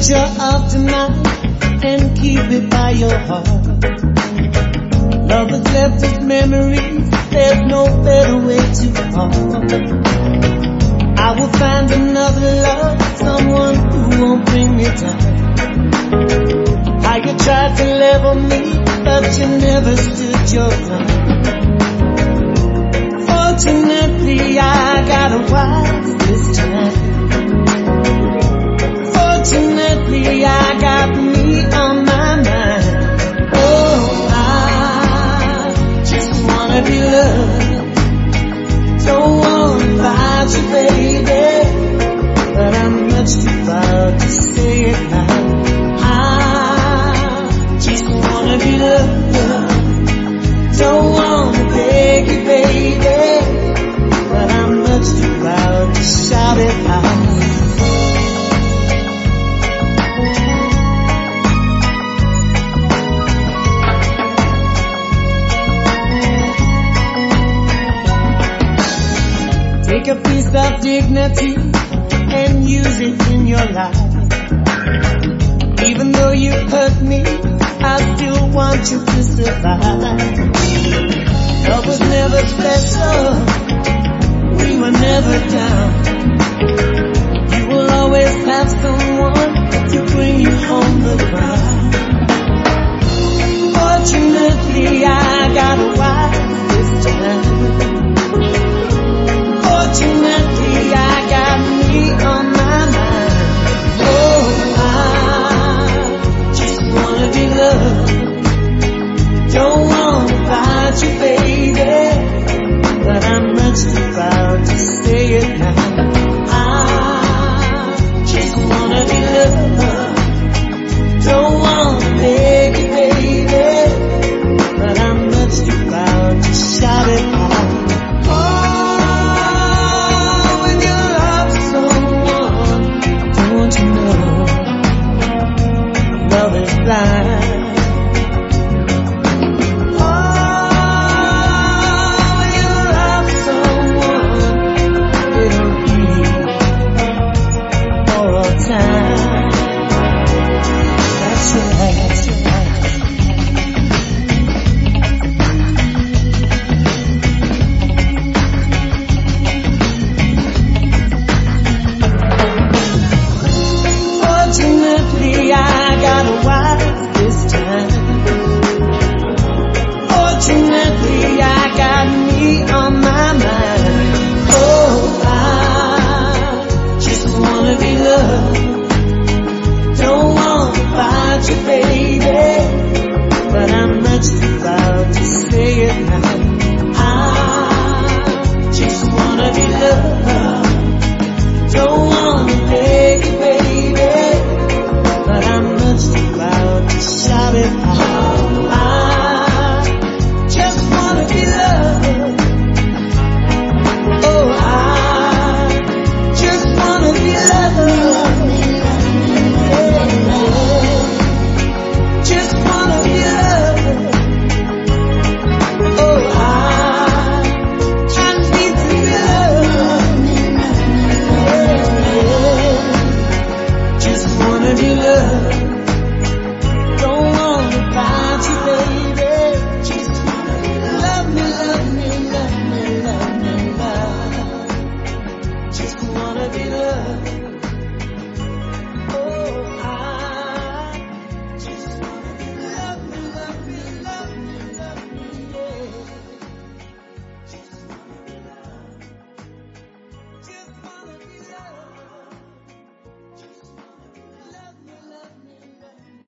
picture of tonight and keep it by your heart. Love that's left as memories, there's no better way to part. I will find another love, someone who won't bring me down. How you tried to level me, but you never stood your ground. Fortunately, I got a wife this time. Fortunately, I got me on my mind. Oh, I just wanna be loved. Don't wanna fight you, baby, but I'm much too proud to say it now. I just wanna be loved. Don't wanna beg you, baby, but I'm much too proud to shout it out. Take a piece of dignity and use it in your life. Even though you hurt me, I still want you to survive. Love was never special, we were never down. You will always have someone to bring you home the ground. Fortunately, I got a wife this time. Fortunately, I got me on my mind. Oh, I just wanna be loved. Don't wanna fight you, baby, but I'm much too proud to say it now. I just wanna be loved. Don't wanna beg you, baby, but I'm much too proud to shout it out. Love is blind. Oh, when you love someone, it'll be for all time. That's right. Fortunately, I got a wife